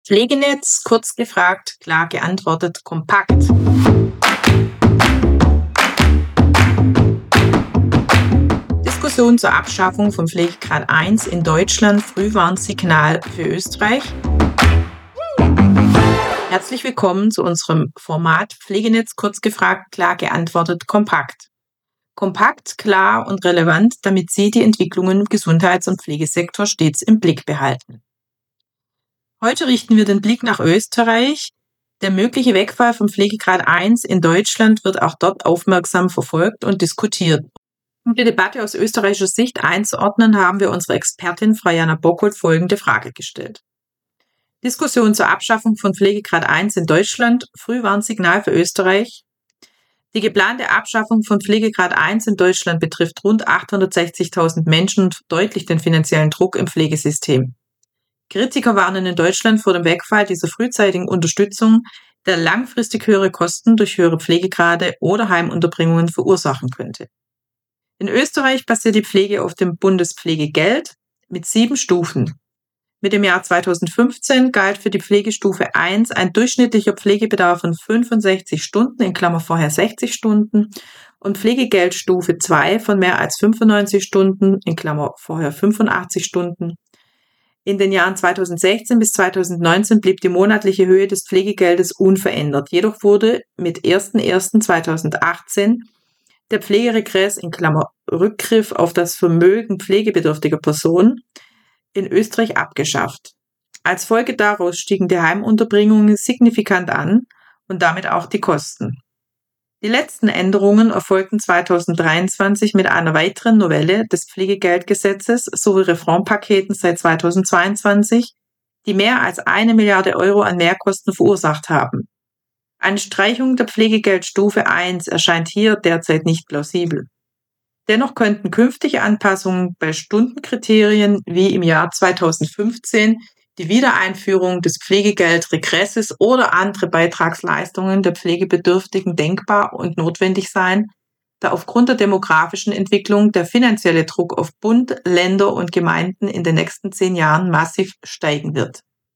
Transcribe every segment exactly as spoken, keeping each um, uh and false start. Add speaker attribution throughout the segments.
Speaker 1: Pflegenetz, kurz gefragt, klar geantwortet, kompakt. Diskussion zur Abschaffung von Pflegegrad eins in Deutschland, Frühwarnsignal für Österreich. Herzlich willkommen zu unserem Format Pflegenetz, kurz gefragt, klar geantwortet, kompakt. Kompakt, klar und relevant, damit Sie die Entwicklungen im Gesundheits- und Pflegesektor stets im Blick behalten. Heute richten wir den Blick nach Österreich. Der mögliche Wegfall von Pflegegrad eins in Deutschland wird auch dort aufmerksam verfolgt und diskutiert. Um die Debatte aus österreichischer Sicht einzuordnen, haben wir unserer Expertin Frau Jana Bockold folgende Frage gestellt. Diskussion zur Abschaffung von Pflegegrad eins in Deutschland, Frühwarnsignal für Österreich. Die geplante Abschaffung von Pflegegrad eins in Deutschland betrifft rund achthundertsechzigtausend Menschen und verdeutlicht den finanziellen Druck im Pflegesystem. Kritiker warnen in Deutschland vor dem Wegfall dieser frühzeitigen Unterstützung, der langfristig höhere Kosten durch höhere Pflegegrade oder Heimunterbringungen verursachen könnte. In Österreich basiert die Pflege auf dem Bundespflegegeld mit sieben Stufen. Mit dem Jahr zweitausendfünfzehn galt für die Pflegestufe eins ein durchschnittlicher Pflegebedarf von fünfundsechzig Stunden, in Klammer vorher sechzig Stunden, und Pflegegeldstufe zwei von mehr als fünfundneunzig Stunden, in Klammer vorher fünfundachtzig Stunden. In den Jahren zweitausendsechzehn bis zweitausendneunzehn blieb die monatliche Höhe des Pflegegeldes unverändert. Jedoch wurde mit erster erster zweitausendachtzehn der Pflegeregress, in Klammer Rückgriff auf das Vermögen pflegebedürftiger Personen, in Österreich abgeschafft. Als Folge daraus stiegen die Heimunterbringungen signifikant an und damit auch die Kosten. Die letzten Änderungen erfolgten zweitausenddreiundzwanzig mit einer weiteren Novelle des Pflegegeldgesetzes sowie Reformpaketen seit zweitausendzweiundzwanzig, die mehr als eine Milliarde Euro an Mehrkosten verursacht haben. Eine Streichung der Pflegegeldstufe eins erscheint hier derzeit nicht plausibel. Dennoch könnten künftige Anpassungen bei Stundenkriterien wie im Jahr zweitausendfünfzehn die Wiedereinführung des Pflegegeldregresses oder andere Beitragsleistungen der Pflegebedürftigen denkbar und notwendig sein, da aufgrund der demografischen Entwicklung der finanzielle Druck auf Bund, Länder und Gemeinden in den nächsten zehn Jahren massiv steigen wird.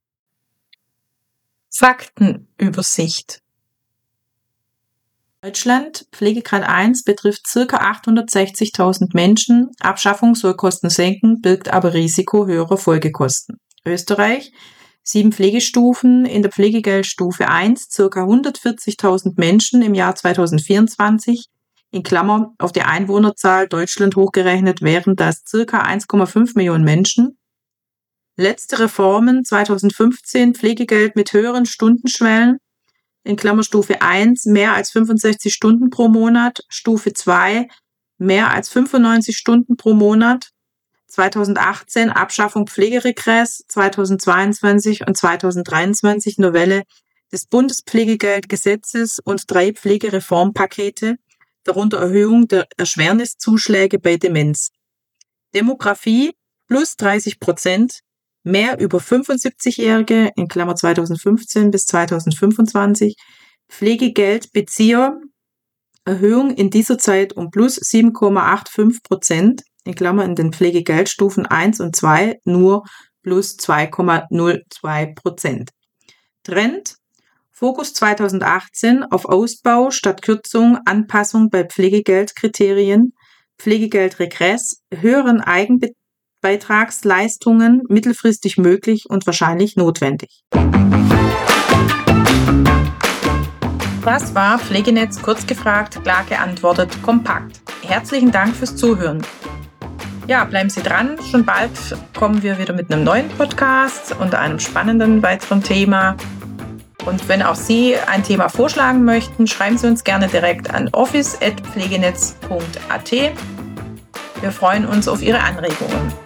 Speaker 1: Faktenübersicht. Deutschland, Pflegegrad eins betrifft ca. achthundertsechzigtausend Menschen. Abschaffung soll Kosten senken, birgt aber Risiko höherer Folgekosten. Österreich, sieben Pflegestufen, in der Pflegegeldstufe eins ca. hundertvierzigtausend Menschen im Jahr zweitausendvierundzwanzig, in Klammer auf die Einwohnerzahl Deutschland hochgerechnet wären das ca. eins Komma fünf Millionen Menschen. Letzte Reformen zweitausendfünfzehn, Pflegegeld mit höheren Stundenschwellen, in Klammer Stufe eins, mehr als fünfundsechzig Stunden pro Monat, Stufe zwei, mehr als fünfundneunzig Stunden pro Monat, zweitausendachtzehn Abschaffung Pflegeregress, zweitausendzweiundzwanzig und zweitausenddreiundzwanzig Novelle des Bundespflegegeldgesetzes und drei Pflegereformpakete, darunter Erhöhung der Erschwerniszuschläge bei Demenz. Demografie plus dreißig Prozent, mehr über fünfundsiebzigjährige, in Klammer zweitausendfünfzehn bis zweitausendfünfundzwanzig, Pflegegeldbezieher, Erhöhung in dieser Zeit um plus sieben Komma fünfundachtzig Prozent, in Klammer in den Pflegegeldstufen eins und zwei nur plus zwei Komma null zwei Prozent. Trend: Fokus zweitausendachtzehn auf Ausbau statt Kürzung, Anpassung bei Pflegegeldkriterien, Pflegegeldregress, höheren Eigenbeitragsleistungen, mittelfristig möglich und wahrscheinlich notwendig. Das war Pflegenetz kurz gefragt, klar geantwortet, kompakt. Herzlichen Dank fürs Zuhören. Ja, bleiben Sie dran. Schon bald kommen wir wieder mit einem neuen Podcast und einem spannenden weiteren Thema. Und wenn auch Sie ein Thema vorschlagen möchten, schreiben Sie uns gerne direkt an office at pflegenetz punkt a t. Wir freuen uns auf Ihre Anregungen.